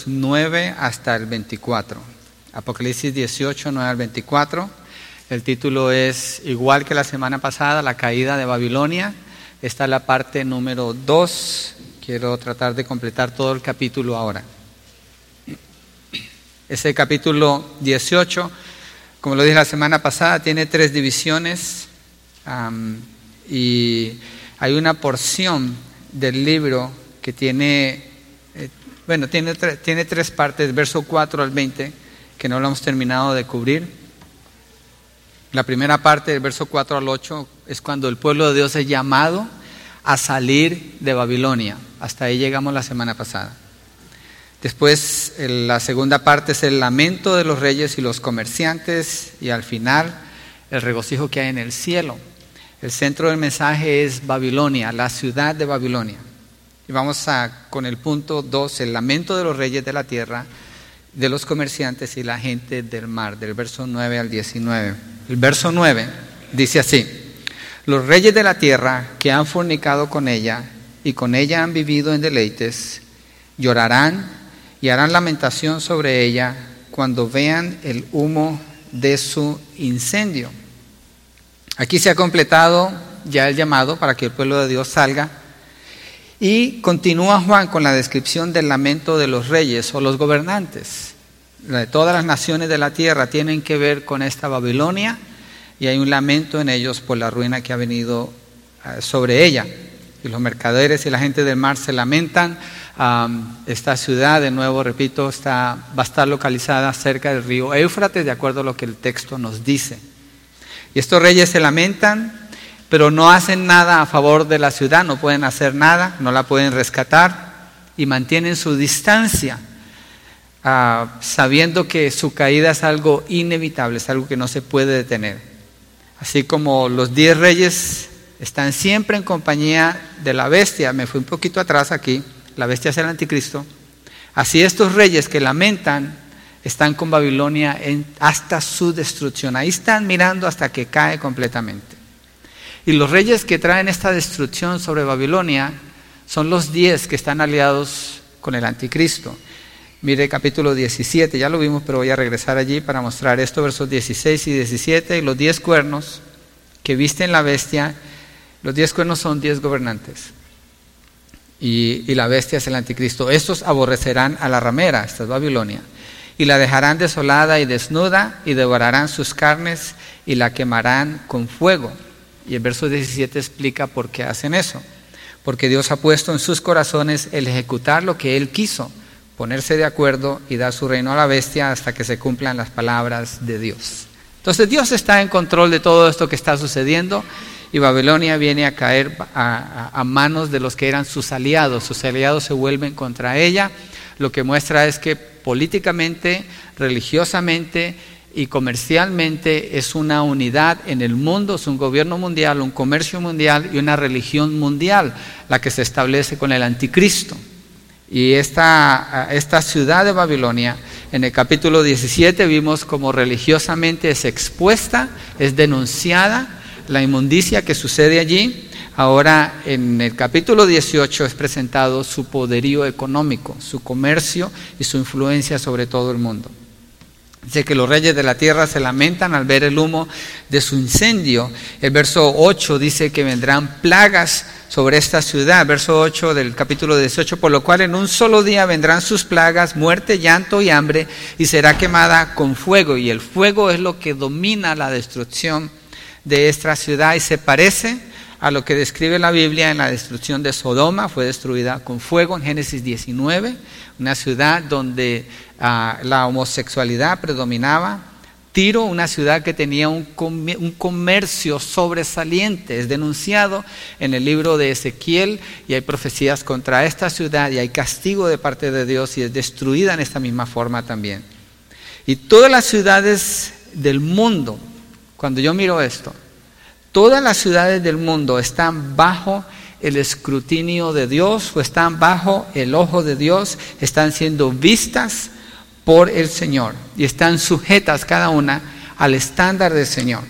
9 hasta el 24. Apocalipsis 18, 9 al 24. El título es igual que la semana pasada, la caída de Babilonia. Esta es la parte número 2. Quiero tratar de completar todo el capítulo ahora. Ese capítulo 18, como lo dije la semana pasada, tiene 3 divisiones y hay una porción del libro que tiene 3 partes, verso 4 al 20, que no lo hemos terminado de cubrir. La primera parte, del verso 4 al 8, es cuando el pueblo de Dios es llamado a salir de Babilonia. Hasta ahí llegamos la semana pasada. Después, la segunda parte es el lamento de los reyes y los comerciantes, y al final, el regocijo que hay en el cielo. El centro del mensaje es Babilonia, la ciudad de Babilonia. Y vamos con el punto 2, el lamento de los reyes de la tierra, de los comerciantes y la gente del mar, del verso 9 al 19. El verso 9 dice así: los reyes de la tierra que han fornicado con ella y con ella han vivido en deleites, llorarán y harán lamentación sobre ella cuando vean el humo de su incendio. Aquí se ha completado ya el llamado para que el pueblo de Dios salga. Y continúa Juan con la descripción del lamento de los reyes o los gobernantes. De todas las naciones de la tierra tienen que ver con esta Babilonia, y hay un lamento en ellos por la ruina que ha venido sobre ella. Y los mercaderes y la gente del mar se lamentan. Esta ciudad, de nuevo repito, va a estar localizada cerca del río Éufrates, de acuerdo a lo que el texto nos dice. Y estos reyes se lamentan, pero no hacen nada a favor de la ciudad, no pueden hacer nada, no la pueden rescatar, y mantienen su distancia, sabiendo que su caída es algo inevitable, es algo que no se puede detener. Así como los 10 reyes están siempre en compañía de la bestia, me fui un poquito atrás aquí, la bestia es el anticristo, así estos reyes que lamentan están con Babilonia hasta su destrucción. Ahí están mirando hasta que cae completamente. Y los reyes que traen esta destrucción sobre Babilonia son los 10 que están aliados con el anticristo. Mire capítulo 17, ya lo vimos, pero voy a regresar allí para mostrar esto, versos 16 y 17. Y los 10 cuernos que visten la bestia, los 10 cuernos son 10 gobernantes. Y la bestia es el anticristo. Estos aborrecerán a la ramera, esta es Babilonia, y la dejarán desolada y desnuda, y devorarán sus carnes y la quemarán con fuego. Y el verso 17 explica por qué hacen eso. Porque Dios ha puesto en sus corazones el ejecutar lo que Él quiso, ponerse de acuerdo y dar su reino a la bestia hasta que se cumplan las palabras de Dios. Entonces Dios está en control de todo esto que está sucediendo, y Babilonia viene a caer a manos de los que eran sus aliados. Sus aliados se vuelven contra ella. Lo que muestra es que políticamente, religiosamente y comercialmente es una unidad en el mundo, es un gobierno mundial, un comercio mundial y una religión mundial la que se establece con el anticristo. Y esta ciudad de Babilonia, en el capítulo 17 vimos cómo religiosamente es expuesta, es denunciada la inmundicia que sucede allí. Ahora en el capítulo 18 es presentado su poderío económico, su comercio y su influencia sobre todo el mundo. Dice que los reyes de la tierra se lamentan al ver el humo de su incendio. El verso 8 dice que vendrán plagas sobre esta ciudad. Verso 8 del capítulo 18, por lo cual en un solo día vendrán sus plagas, muerte, llanto y hambre, y será quemada con fuego. Y el fuego es lo que domina la destrucción de esta ciudad, y se parece a lo que describe la Biblia en la destrucción de Sodoma. Fue destruida con fuego en Génesis 19, una ciudad donde la homosexualidad predominaba. Tiro, una ciudad que tenía un comercio sobresaliente, es denunciado en el libro de Ezequiel, y hay profecías contra esta ciudad, y hay castigo de parte de Dios, y es destruida en esta misma forma también. Y todas las ciudades del mundo, cuando yo miro esto, todas las ciudades del mundo están bajo el escrutinio de Dios, o están bajo el ojo de Dios, están siendo vistas por el Señor y están sujetas cada una al estándar del Señor.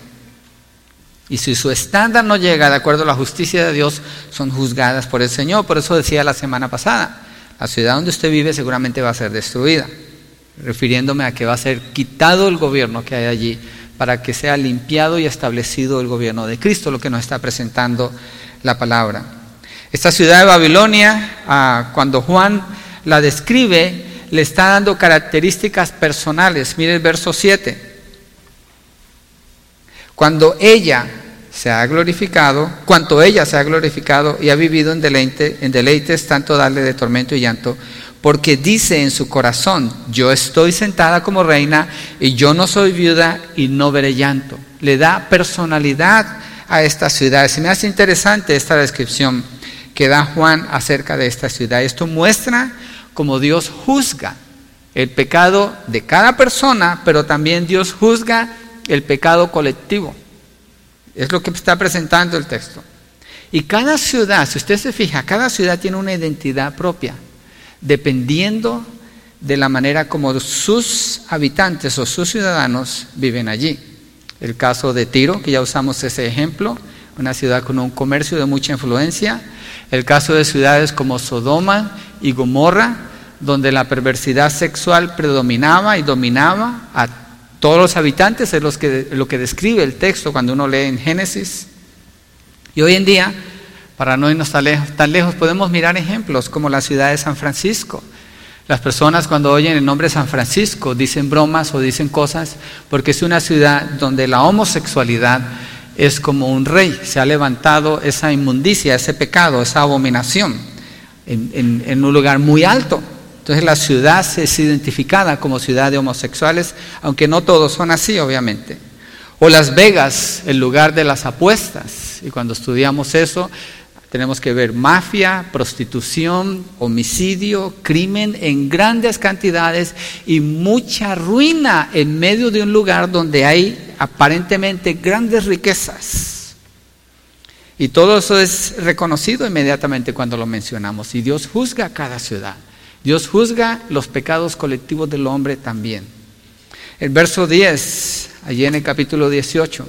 Y si su estándar no llega de acuerdo a la justicia de Dios, son juzgadas por el Señor. Por eso decía la semana pasada, La ciudad donde usted vive seguramente va a ser destruida, refiriéndome a que va a ser quitado el gobierno que hay allí para que sea limpiado y establecido el gobierno de Cristo, lo que nos está presentando la palabra. Esta ciudad de Babilonia, cuando Juan la describe, le está dando características personales. Mire el verso 7. Cuanto ella se ha glorificado y ha vivido en deleites, tanto darle de tormento y llanto, porque dice en su corazón: yo estoy sentada como reina y yo no soy viuda y no veré llanto. Le da personalidad a esta ciudad. Se me hace interesante esta descripción que da Juan acerca de esta ciudad. Esto muestra cómo Dios juzga el pecado de cada persona, pero también Dios juzga el pecado colectivo. Es lo que está presentando el texto. Y cada ciudad, si usted se fija, cada ciudad tiene una identidad propia, dependiendo de la manera como sus habitantes o sus ciudadanos viven allí. El caso de Tiro, que ya usamos ese ejemplo, una ciudad con un comercio de mucha influencia. El caso de ciudades como Sodoma y Gomorra, donde la perversidad sexual predominaba y dominaba a todos los habitantes, es lo que describe el texto cuando uno lee en Génesis. Y hoy en día, para no irnos tan lejos, podemos mirar ejemplos como la ciudad de San Francisco. Las personas cuando oyen el nombre San Francisco dicen bromas o dicen cosas porque es una ciudad donde la homosexualidad es como un rey. Se ha levantado esa inmundicia, ese pecado, esa abominación en un lugar muy alto. Entonces la ciudad es identificada como ciudad de homosexuales, aunque no todos son así, obviamente. O Las Vegas, el lugar de las apuestas. Y cuando estudiamos eso, tenemos que ver mafia, prostitución, homicidio, crimen en grandes cantidades y mucha ruina en medio de un lugar donde hay aparentemente grandes riquezas. Y todo eso es reconocido inmediatamente cuando lo mencionamos. Y Dios juzga cada ciudad. Dios juzga los pecados colectivos del hombre también. El verso 10, allí en el capítulo 18,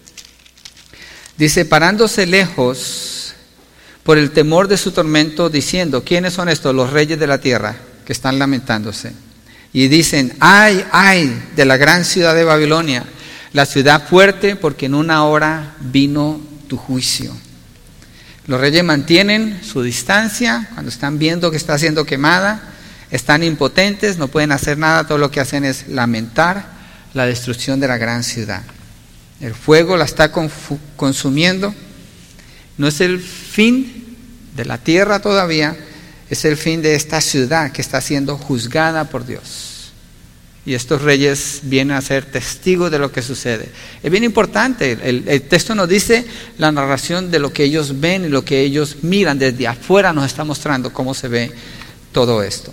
dice: parándose lejos por el temor de su tormento, diciendo, ¿quiénes son estos? Los reyes de la tierra que están lamentándose. Y dicen: ay, ay de la gran ciudad de Babilonia, la ciudad fuerte, porque en una hora vino tu juicio. Los reyes mantienen su distancia cuando están viendo que está siendo quemada, están impotentes, no pueden hacer nada, todo lo que hacen es lamentar la destrucción de la gran ciudad. El fuego la está consumiendo, no es el fin de la tierra todavía, es el fin de esta ciudad que está siendo juzgada por Dios. Y estos reyes vienen a ser testigos de lo que sucede. Es bien importante, el texto nos dice la narración de lo que ellos ven y lo que ellos miran. Desde afuera nos está mostrando cómo se ve todo esto.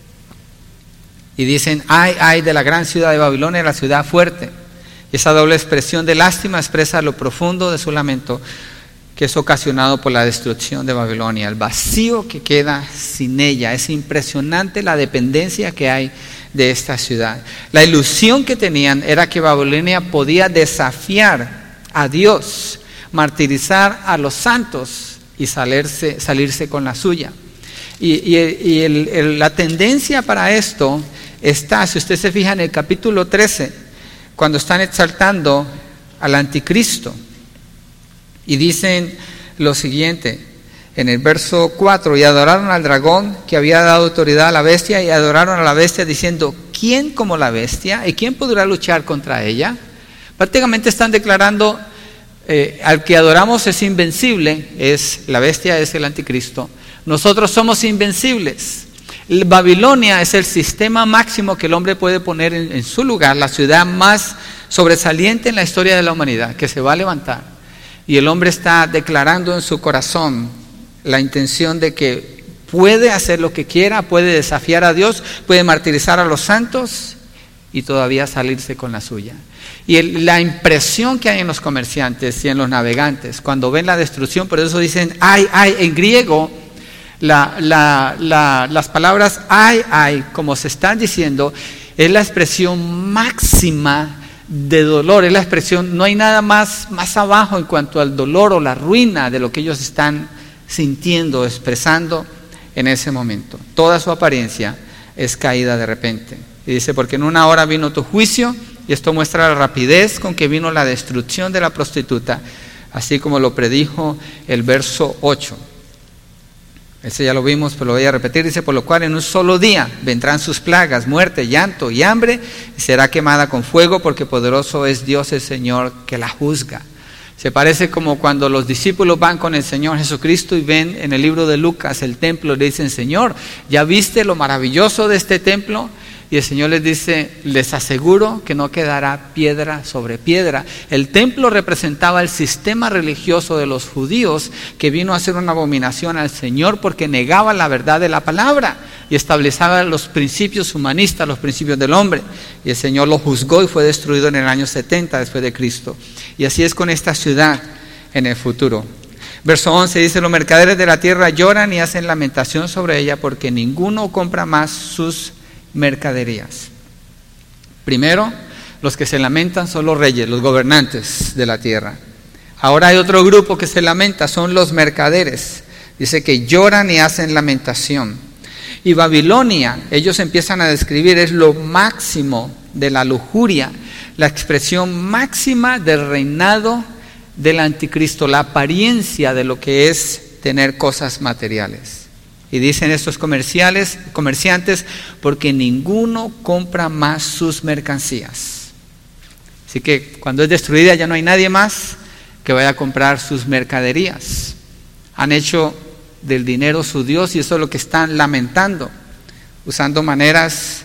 Y dicen: ay, ay de la gran ciudad de Babilonia, la ciudad fuerte. Y esa doble expresión de lástima expresa lo profundo de su lamento, que es ocasionado por la destrucción de Babilonia, el vacío que queda sin ella. Es impresionante la dependencia que hay de esta ciudad. La ilusión que tenían era que Babilonia podía desafiar a Dios, martirizar a los santos y salirse con la suya. Y la tendencia para esto está, si usted se fija en el capítulo 13, cuando están exaltando al anticristo. Y dicen lo siguiente, en el verso 4, y adoraron al dragón que había dado autoridad a la bestia, y adoraron a la bestia diciendo: ¿quién como la bestia? ¿Y quién podrá luchar contra ella? Prácticamente están declarando, al que adoramos es invencible, la bestia es el anticristo. Nosotros somos invencibles. Babilonia es el sistema máximo que el hombre puede poner en su lugar, la ciudad más sobresaliente en la historia de la humanidad, que se va a levantar. Y el hombre está declarando en su corazón la intención de que puede hacer lo que quiera, puede desafiar a Dios, puede martirizar a los santos y todavía salirse con la suya. Y la impresión que hay en los comerciantes y en los navegantes cuando ven la destrucción, por eso dicen ay, ay. En griego las palabras ay, ay, como se están diciendo, es la expresión máxima de dolor, es la expresión, no hay nada más abajo en cuanto al dolor o la ruina de lo que ellos están sintiendo, expresando en ese momento. Toda su apariencia es caída de repente. Y dice, porque en una hora vino tu juicio, y esto muestra la rapidez con que vino la destrucción de la prostituta, así como lo predijo el verso 8. Ese ya lo vimos, pero lo voy a repetir. Dice, por lo cual en un solo día vendrán sus plagas, muerte, llanto y hambre, y será quemada con fuego, porque poderoso es Dios el Señor que la juzga. Se parece como cuando los discípulos van con el Señor Jesucristo y ven en el libro de Lucas el templo, y le dicen, Señor, ¿ya viste lo maravilloso de este templo? Y el Señor les dice, les aseguro que no quedará piedra sobre piedra. El templo representaba el sistema religioso de los judíos, que vino a ser una abominación al Señor porque negaba la verdad de la palabra y establecía los principios humanistas, los principios del hombre. Y el Señor lo juzgó y fue destruido en el año 70 después de Cristo. Y así es con esta ciudad en el futuro. Verso 11 dice, los mercaderes de la tierra lloran y hacen lamentación sobre ella, porque ninguno compra más sus mercaderías. Primero, los que se lamentan son los reyes, los gobernantes de la tierra. Ahora hay otro grupo que se lamenta, son los mercaderes. Dice que lloran y hacen lamentación. Y Babilonia, ellos empiezan a describir, es lo máximo de la lujuria, la expresión máxima del reinado del anticristo, la apariencia de lo que es tener cosas materiales. Y dicen estos comerciantes, porque ninguno compra más sus mercancías. Así que cuando es destruida ya no hay nadie más que vaya a comprar sus mercaderías. Han hecho del dinero su Dios, y eso es lo que están lamentando. Usando maneras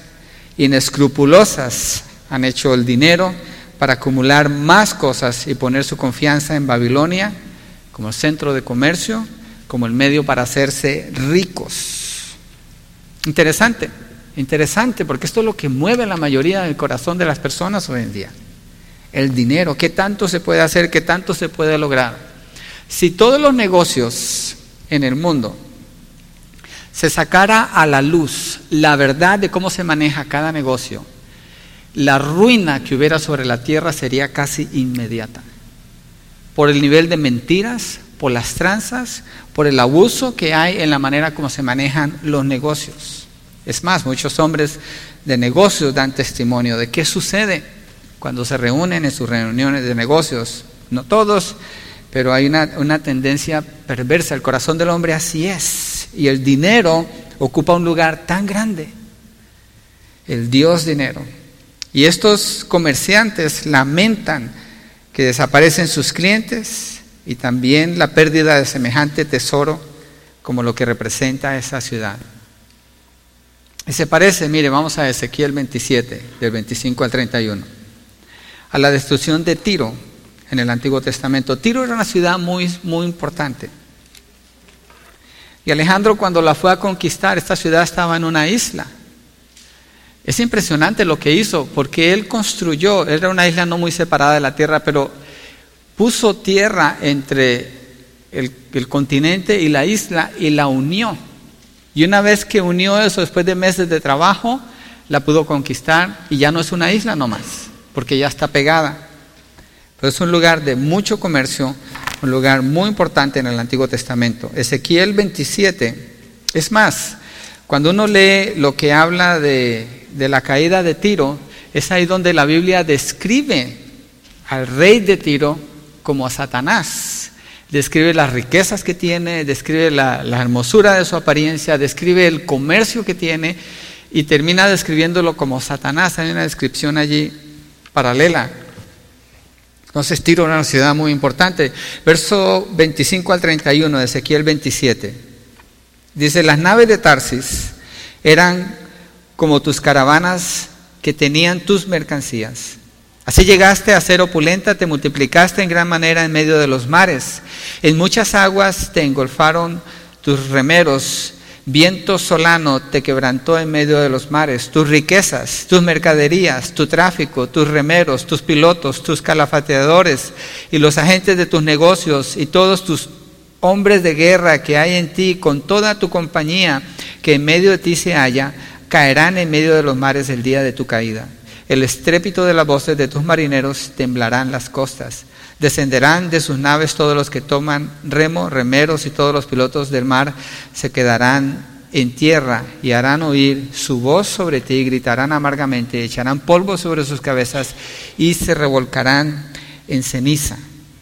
inescrupulosas han hecho el dinero para acumular más cosas y poner su confianza en Babilonia como centro de comercio, como el medio para hacerse ricos. Interesante, porque esto es lo que mueve la mayoría del corazón de las personas hoy en día. El dinero, ¿qué tanto se puede hacer? ¿Qué tanto se puede lograr? Si todos los negocios en el mundo se sacara a la luz la verdad de cómo se maneja cada negocio, la ruina que hubiera sobre la tierra sería casi inmediata. Por el nivel de mentiras, por las tranzas, por el abuso que hay en la manera como se manejan los negocios. Es más, muchos hombres de negocios dan testimonio de qué sucede cuando se reúnen en sus reuniones de negocios. No todos, pero hay una tendencia perversa. El corazón del hombre así es. Y el dinero ocupa un lugar tan grande. El Dios dinero. Y estos comerciantes lamentan que desaparecen sus clientes, y también la pérdida de semejante tesoro como lo que representa esa ciudad. Y se parece, mire, vamos a Ezequiel 27, del 25 al 31, a la destrucción de Tiro en el Antiguo Testamento. Tiro era una ciudad muy, muy importante. Y Alejandro, cuando la fue a conquistar, esta ciudad estaba en una isla. Es impresionante lo que hizo, porque él construyó, era una isla no muy separada de la tierra, pero puso tierra entre el continente y la isla y la unió. Y una vez que unió eso, después de meses de trabajo, la pudo conquistar, y ya no es una isla nomás, porque ya está pegada. Pero es un lugar de mucho comercio, un lugar muy importante en el Antiguo Testamento. Ezequiel 27, es más, cuando uno lee lo que habla de la caída de Tiro, es ahí donde la Biblia describe al rey de Tiro como a Satanás. Describe las riquezas que tiene, describe la hermosura de su apariencia, describe el comercio que tiene, y termina describiéndolo como Satanás. Hay una descripción allí paralela. Entonces Tiro era una ciudad muy importante. Verso 25 al 31 de Ezequiel 27. Dice, las naves de Tarsis eran como tus caravanas que tenían tus mercancías. Así llegaste a ser opulenta, te multiplicaste en gran manera en medio de los mares. En muchas aguas te engolfaron tus remeros, viento solano te quebrantó en medio de los mares. Tus riquezas, tus mercaderías, tu tráfico, tus remeros, tus pilotos, tus calafateadores y los agentes de tus negocios y todos tus hombres de guerra que hay en ti, con toda tu compañía que en medio de ti se halla, caerán en medio de los mares el día de tu caída. El estrépito de las voces de tus marineros temblarán las costas. Descenderán de sus naves todos los que toman remo, remeros, y todos los pilotos del mar se quedarán en tierra y harán oír su voz sobre ti y gritarán amargamente, echarán polvo sobre sus cabezas y se revolcarán en ceniza.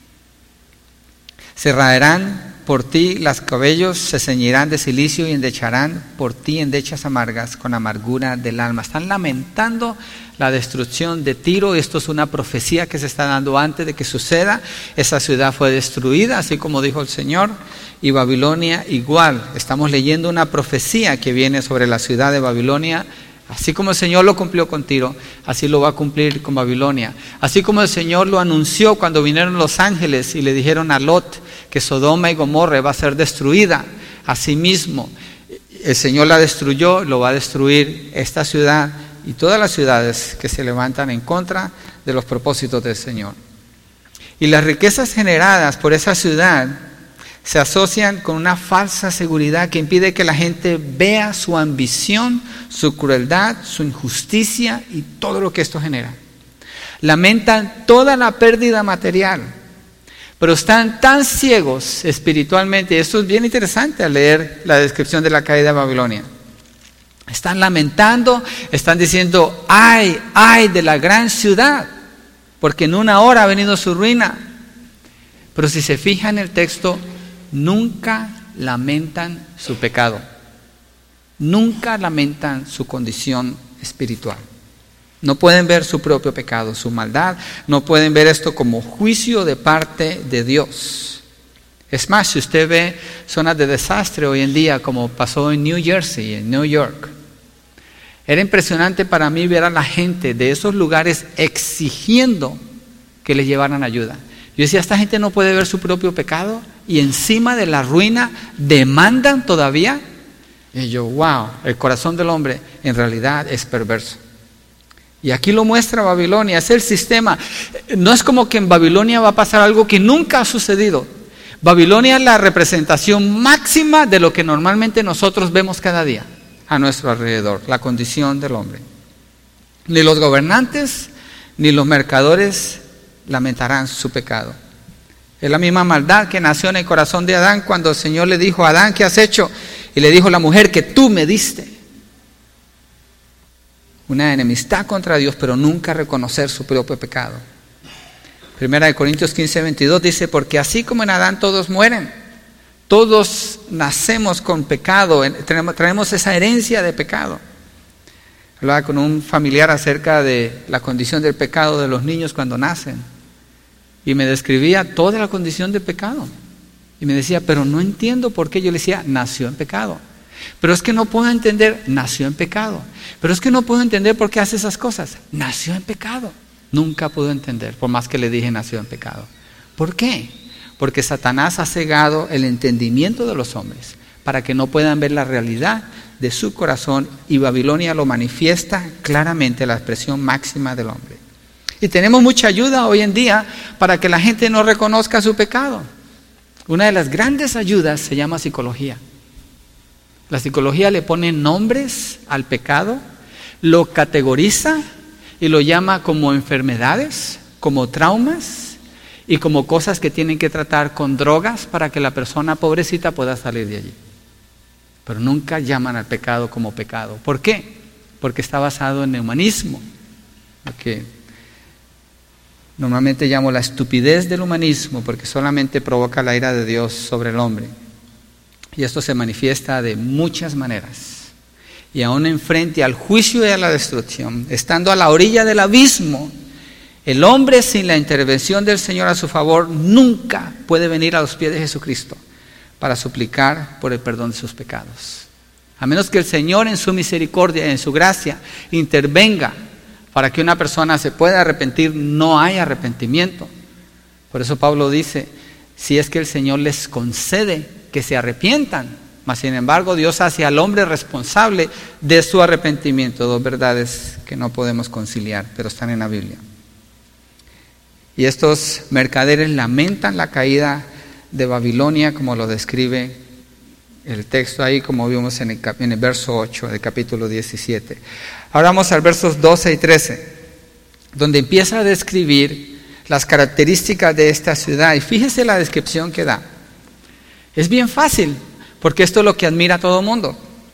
Se raerán por ti los cabellos, se ceñirán de cilicio y endecharán por ti endechas amargas con amargura del alma. Están lamentando la destrucción de Tiro. Esto es una profecía que se está dando antes de que suceda. Esa ciudad fue destruida, así como dijo el Señor, y Babilonia igual. Estamos leyendo una profecía que viene sobre la ciudad de Babilonia. Así como el Señor lo cumplió con Tiro, así lo va a cumplir con Babilonia. Así como el Señor lo anunció cuando vinieron los ángeles y le dijeron a Lot que Sodoma y Gomorra va a ser destruida. Asimismo, el Señor la destruyó, lo va a destruir esta ciudad y todas las ciudades que se levantan en contra de los propósitos del Señor. Y las riquezas generadas por esa ciudad se asocian con una falsa seguridad que impide que la gente vea su ambición, su crueldad, su injusticia y todo lo que esto genera. Lamentan toda la pérdida material, pero están tan ciegos espiritualmente. Y esto es bien interesante al leer la descripción de la caída de Babilonia. Están lamentando, están diciendo, ay, ay de la gran ciudad, porque en una hora ha venido su ruina. Pero si se fijan en el texto, nunca lamentan su pecado, nunca lamentan su condición espiritual. No pueden ver su propio pecado, su maldad, no pueden ver esto como juicio de parte de Dios. Es más, si usted ve zonas de desastre hoy en día, como pasó en New Jersey, en New York, era impresionante para mí ver a la gente de esos lugares exigiendo que les llevaran ayuda. Yo decía, esta gente no puede ver su propio pecado y encima de la ruina demandan todavía. Y yo, wow, el corazón del hombre en realidad es perverso. Y aquí lo muestra Babilonia, es el sistema. No es como que en Babilonia va a pasar algo que nunca ha sucedido. Babilonia es la representación máxima de lo que normalmente nosotros vemos cada día a nuestro alrededor, la condición del hombre. Ni los gobernantes ni los mercadores lamentarán su pecado. Es la misma maldad que nació en el corazón de Adán cuando el Señor le dijo, Adán, ¿qué has hecho? Y le dijo la mujer, que tú me diste. Una enemistad contra Dios, pero nunca reconocer su propio pecado. 1 Corintios 15:22 dice, porque así como en Adán todos mueren, todos nacemos con pecado, traemos esa herencia de pecado. Hablaba con un familiar acerca de la condición del pecado de los niños cuando nacen. Y me describía toda la condición del pecado. Y me decía, pero no entiendo por qué. Yo le decía, nació en pecado. Pero es que no puedo entender, nació en pecado. Pero es que no puedo entender por qué hace esas cosas. Nació en pecado. Nunca pudo entender, por más que le dije nació en pecado. ¿Por qué? Porque Satanás ha cegado el entendimiento de los hombres para que no puedan ver la realidad de su corazón, y Babilonia lo manifiesta claramente, la expresión máxima del hombre. Y tenemos mucha ayuda hoy en día para que la gente no reconozca su pecado. Una de las grandes ayudas se llama psicología. La psicología le pone nombres al pecado, lo categoriza y lo llama como enfermedades, como traumas y como cosas que tienen que tratar con drogas para que la persona pobrecita pueda salir de allí. Pero nunca llaman al pecado como pecado. ¿Por qué? Porque está basado en el humanismo. Okay. Normalmente llamo la estupidez del humanismo porque solamente provoca la ira de Dios sobre el hombre. Y esto se manifiesta de muchas maneras. Y aún enfrente al juicio y a la destrucción, estando a la orilla del abismo, el hombre sin la intervención del Señor a su favor nunca puede venir a los pies de Jesucristo para suplicar por el perdón de sus pecados. A menos que el Señor en su misericordia, en su gracia, intervenga para que una persona se pueda arrepentir, no hay arrepentimiento. Por eso Pablo dice, si es que el Señor les concede que se arrepientan, mas sin embargo Dios hace al hombre responsable de su arrepentimiento. Dos verdades que no podemos conciliar, pero están en la Biblia. Y estos mercaderes lamentan la caída de Babilonia, como lo describe el texto ahí, como vimos en el verso 8 del capítulo 17. Ahora vamos al versos 12 y 13, donde empieza a describir las características de esta ciudad. Y fíjese la descripción que da. Es bien fácil, porque esto es lo que admira a todo el mundo.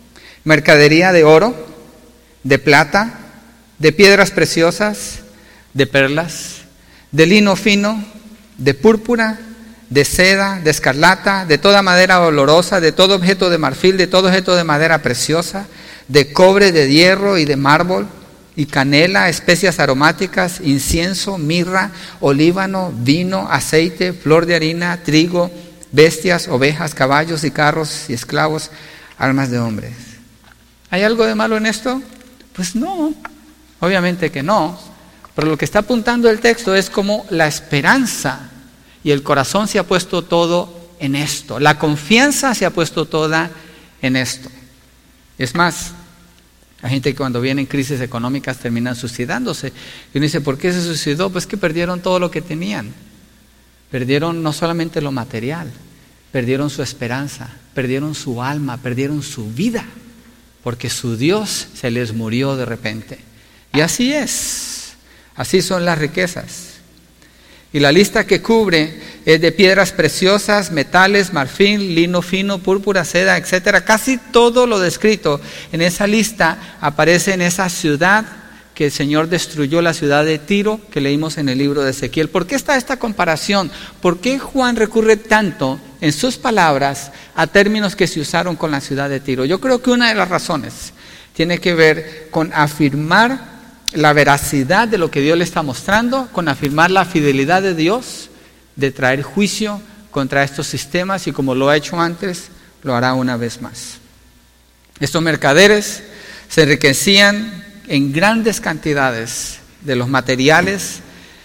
mercadería de oro, de plata, de piedras preciosas, de perlas, de lino fino, de púrpura, de seda, de escarlata, de toda madera olorosa, de todo objeto de marfil, de todo objeto de madera preciosa, de cobre, de hierro y de mármol, y canela, especias aromáticas, incienso, mirra, olíbano, vino, aceite, flor de harina, trigo, bestias, ovejas, caballos y carros y esclavos, almas de hombres. ¿Hay algo de malo en esto? Pues no, obviamente que no, pero lo que está apuntando el texto es como la esperanza y el corazón se ha puesto todo en esto, la confianza se ha puesto toda en esto. Es más, la gente que cuando vienen crisis económicas terminan suicidándose. Y uno dice, ¿por qué se suicidó? Pues que perdieron todo lo que tenían. Perdieron no solamente lo material, perdieron su esperanza, perdieron su alma, perdieron su vida, porque su Dios se les murió de repente. Y así es, así son las riquezas. Y la lista que cubre es de piedras preciosas, metales, marfil, lino fino, púrpura, seda, etc. Casi todo lo descrito en esa lista aparece en esa ciudad que el Señor destruyó, la ciudad de Tiro, que leímos en el libro de Ezequiel. ¿Por qué está esta comparación? ¿Por qué Juan recurre tanto en sus palabras a términos que se usaron con la ciudad de Tiro? Yo creo que una de las razones tiene que ver con afirmar la veracidad de lo que Dios le está mostrando, con afirmar la fidelidad de Dios de traer juicio contra estos sistemas, y como lo ha hecho antes, lo hará una vez más. Estos mercaderes se enriquecían en grandes cantidades de los materiales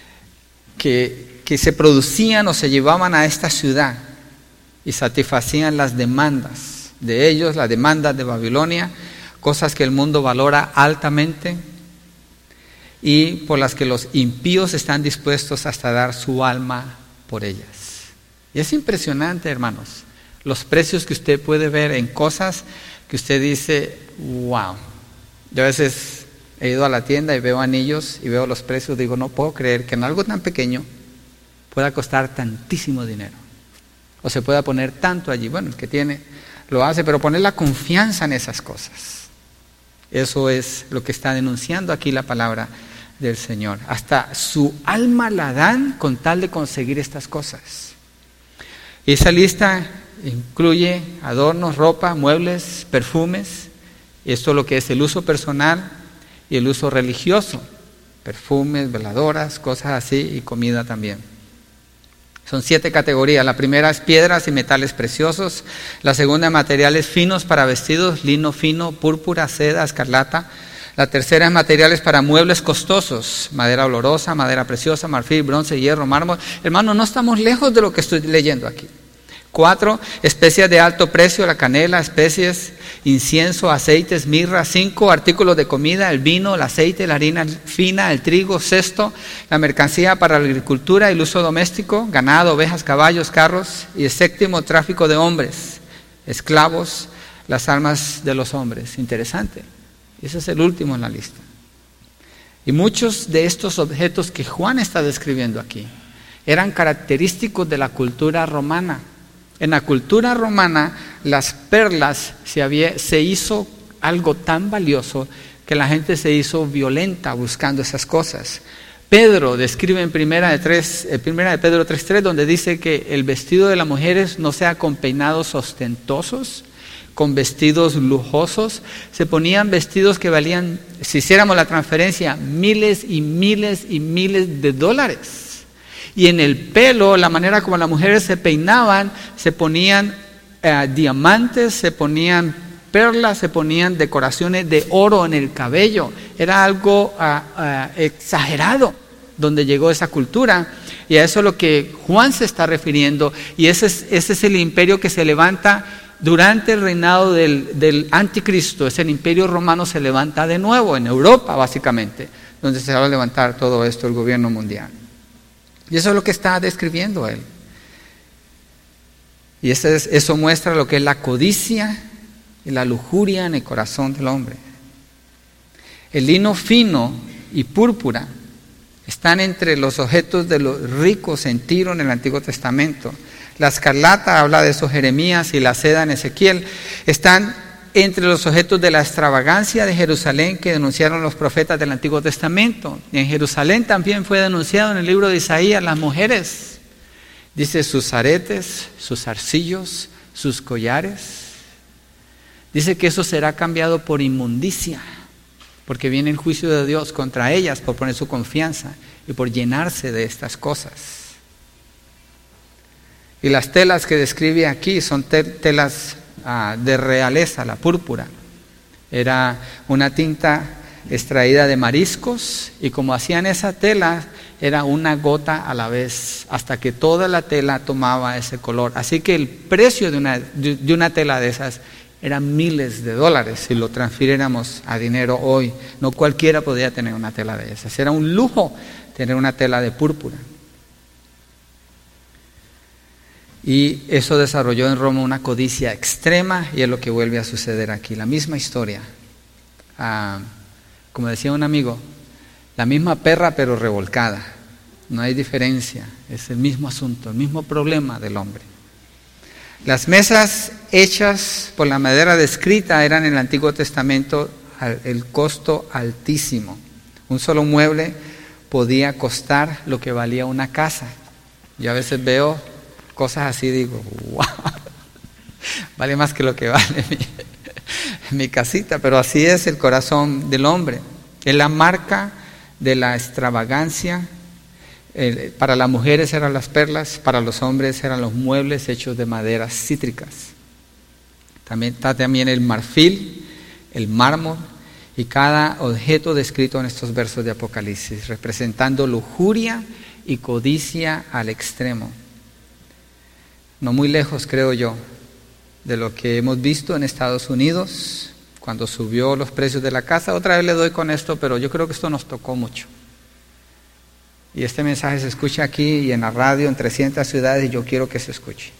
que se producían o se llevaban a esta ciudad y satisfacían las demandas de ellos, las demandas de Babilonia, cosas que el mundo valora altamente y por las que los impíos están dispuestos hasta dar su alma por ellas. Y es impresionante, hermanos, los precios que usted puede ver en cosas que usted dice, wow. Yo a veces he ido a la tienda y veo anillos y veo los precios, digo, no puedo creer que en algo tan pequeño pueda costar tantísimo dinero, o se pueda poner tanto allí. Bueno, el que tiene lo hace, pero poner la confianza en esas cosas, eso es lo que está denunciando aquí la palabra del Señor. Hasta su alma la dan con tal de conseguir estas cosas. Y esa lista incluye adornos, ropa, muebles, perfumes, y esto es lo que es el uso personal y el uso religioso, perfumes, veladoras, cosas así, y comida también. Son 7 categorías. La primera es piedras y metales preciosos. La segunda, materiales finos para vestidos, lino fino, púrpura, seda, escarlata. La tercera es materiales para muebles costosos, madera olorosa, madera preciosa, marfil, bronce, hierro, mármol. Hermano, no estamos lejos de lo que estoy leyendo aquí. 4, especias de alto precio, la canela, especies, incienso, aceites, mirra. 5, artículos de comida, el vino, el aceite, la harina fina, el trigo. 6, la mercancía para la agricultura y el uso doméstico, ganado, ovejas, caballos, carros. Y el 7, tráfico de hombres, esclavos, las almas de los hombres. Interesante. Ese es el último en la lista. Y muchos de estos objetos que Juan está describiendo aquí eran característicos de la cultura romana. En la cultura romana, las perlas se hizo algo tan valioso que la gente se hizo violenta buscando esas cosas. Pedro describe en primera de Pedro 3:3, donde dice que el vestido de las mujeres no sea con peinados ostentosos, con vestidos lujosos. Se ponían vestidos que valían, si hiciéramos la transferencia, miles y miles y miles de dólares. Y en el pelo, la manera como las mujeres se peinaban, se ponían diamantes, se ponían perlas, se ponían decoraciones de oro en el cabello. Era algo exagerado donde llegó esa cultura, y a eso es lo que Juan se está refiriendo. Y ese es el imperio que se levanta durante el reinado del anticristo. Es el imperio romano, se levanta de nuevo en Europa, básicamente, donde se va a levantar todo esto, el gobierno mundial. Y eso es lo que está describiendo él. Y eso muestra lo que es la codicia y la lujuria en el corazón del hombre. El lino fino y púrpura están entre los objetos de los ricos en Tiro en el Antiguo Testamento. La escarlata habla de eso Jeremías, y la seda en Ezequiel. Están entre los objetos de la extravagancia de Jerusalén que denunciaron los profetas del Antiguo Testamento. Y en Jerusalén también fue denunciado en el libro de Isaías las mujeres. Dice sus aretes, sus zarcillos, sus collares. Dice que eso será cambiado por inmundicia, porque viene el juicio de Dios contra ellas por poner su confianza y por llenarse de estas cosas. Y las telas que describe aquí son telas de realeza, la púrpura. Era una tinta extraída de mariscos, y como hacían esa tela, era una gota a la vez, hasta que toda la tela tomaba ese color. Así que el precio de una tela de esas eran miles de dólares si lo transfiriéramos a dinero hoy. No cualquiera podía tener una tela de esas. Era un lujo tener una tela de púrpura. Y eso desarrolló en Roma una codicia extrema, y es lo que vuelve a suceder aquí. La misma historia. Como decía un amigo, la misma perra pero revolcada. No hay diferencia. Es el mismo asunto, el mismo problema del hombre. Las mesas hechas por la madera descrita eran en el Antiguo Testamento el costo altísimo. Un solo mueble podía costar lo que valía una casa. Yo a veces veo cosas así y digo, wow, vale más que lo que vale mi casita. Pero así es el corazón del hombre. Es la marca de la extravagancia. Para las mujeres eran las perlas, para los hombres eran los muebles hechos de maderas cítricas. También está el marfil, el mármol y cada objeto descrito en estos versos de Apocalipsis, representando lujuria y codicia al extremo. No muy lejos, creo yo, de lo que hemos visto en Estados Unidos cuando subió los precios de la casa. Otra vez le doy con esto, pero yo creo que esto nos tocó mucho. Y este mensaje se escucha aquí y en la radio en 300 ciudades, y yo quiero que se escuche.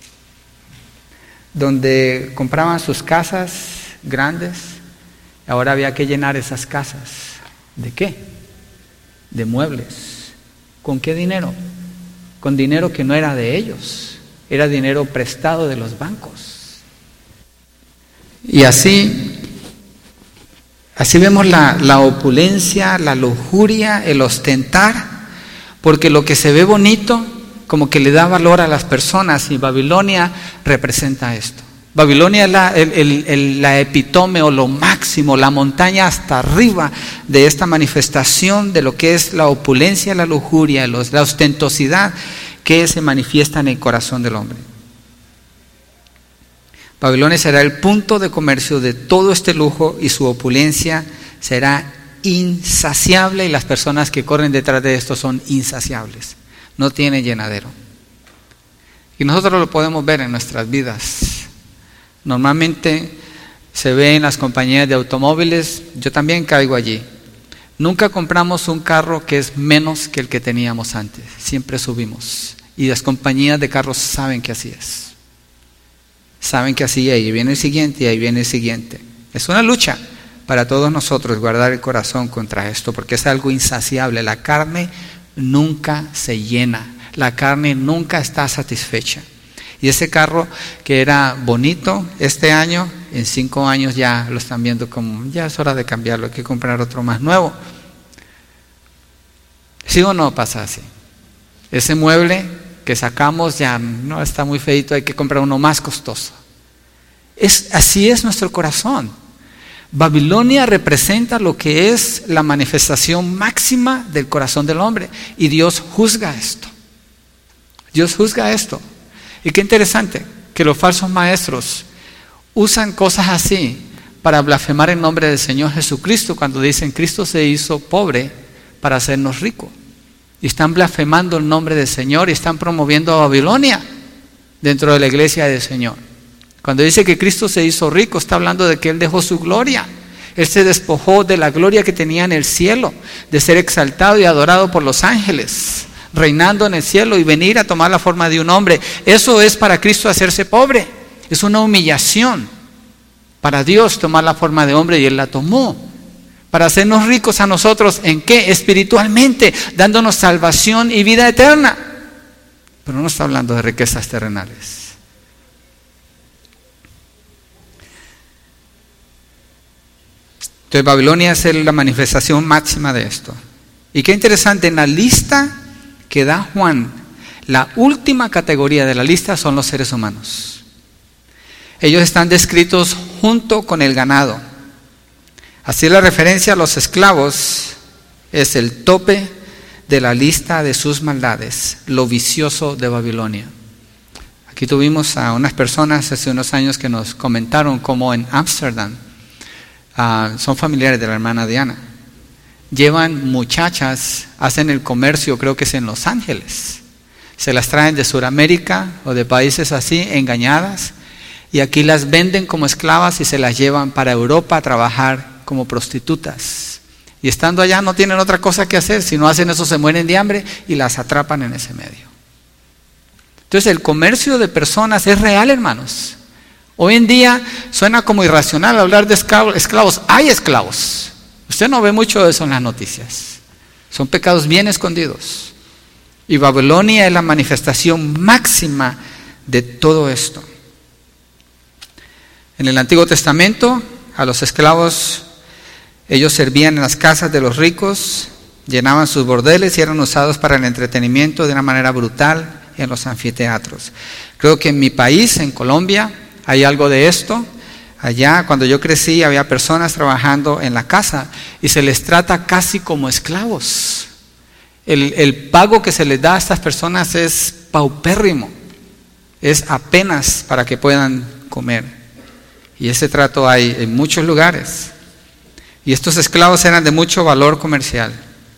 Donde compraban sus casas grandes, ahora había que llenar esas casas. ¿De qué? De muebles. ¿Con qué dinero? Con dinero que no era de ellos, era dinero prestado de los bancos. Y así vemos la opulencia, la lujuria, el ostentar. Porque lo que se ve bonito, como que le da valor a las personas, y Babilonia representa esto. Babilonia es la epítome o lo máximo, la montaña hasta arriba de esta manifestación de lo que es la opulencia, la lujuria, la ostentosidad que se manifiesta en el corazón del hombre. Babilonia será el punto de comercio de todo este lujo, y su opulencia será insaciable, y las personas que corren detrás de esto son insaciables, no tienen llenadero. Y nosotros lo podemos ver en nuestras vidas. Normalmente se ve en las compañías de automóviles, yo también caigo allí. Nunca compramos un carro que es menos que el que teníamos antes, siempre subimos. Y las compañías de carros saben que así es. Saben que así, ahí viene el siguiente y ahí viene el siguiente. Es una lucha para todos nosotros guardar el corazón contra esto, porque es algo insaciable. La carne nunca se llena, la carne nunca está satisfecha. Y ese carro que era bonito este año, en 5 años ya lo están viendo como, ya es hora de cambiarlo, hay que comprar otro más nuevo. ¿Sí o no pasa así? Ese mueble que sacamos ya no está muy feito, hay que comprar uno más costoso. Así es nuestro corazón. Babilonia representa lo que es la manifestación máxima del corazón del hombre, y Dios juzga esto. Dios juzga esto. Y qué interesante que los falsos maestros usan cosas así para blasfemar el nombre del Señor Jesucristo, cuando dicen Cristo se hizo pobre para hacernos ricos. Y están blasfemando el nombre del Señor y están promoviendo a Babilonia dentro de la iglesia del Señor. Cuando dice que Cristo se hizo rico, está hablando de que Él dejó su gloria. Él se despojó de la gloria que tenía en el cielo, de ser exaltado y adorado por los ángeles, reinando en el cielo, y venir a tomar la forma de un hombre. Eso es para Cristo hacerse pobre. Es una humillación para Dios tomar la forma de hombre, y Él la tomó para hacernos ricos a nosotros. ¿En qué? Espiritualmente, dándonos salvación y vida eterna. Pero no está hablando de riquezas terrenales. Entonces Babilonia es la manifestación máxima de esto. Y qué interesante, en la lista que da Juan, la última categoría de la lista son los seres humanos. Ellos están descritos junto con el ganado. Así la referencia a los esclavos es el tope de la lista de sus maldades, lo vicioso de Babilonia. Aquí tuvimos a unas personas hace unos años que nos comentaron cómo en Ámsterdam, son familiares de la hermana Diana, llevan muchachas, hacen el comercio, creo que es en Los Ángeles, se las traen de Sudamérica o de países así, engañadas, y aquí las venden como esclavas y se las llevan para Europa a trabajar como prostitutas. Y estando allá no tienen otra cosa que hacer, si no hacen eso se mueren de hambre y las atrapan en ese medio. Entonces el comercio de personas es real, hermanos. Hoy en día suena como irracional hablar de esclavos. Hay esclavos. Usted no ve mucho de eso en las noticias. Son pecados bien escondidos. Y Babilonia es la manifestación máxima de todo esto. En el Antiguo Testamento, a los esclavos, ellos servían en las casas de los ricos, llenaban sus bordeles y eran usados para el entretenimiento de una manera brutal en los anfiteatros. Creo que en mi país, en Colombia, hay algo de esto. Allá, cuando yo crecí, había personas trabajando en la casa y se les trata casi como esclavos. El pago que se les da a estas personas es paupérrimo, es apenas para que puedan comer. Y ese trato hay en muchos lugares. Y estos esclavos eran de mucho valor comercial.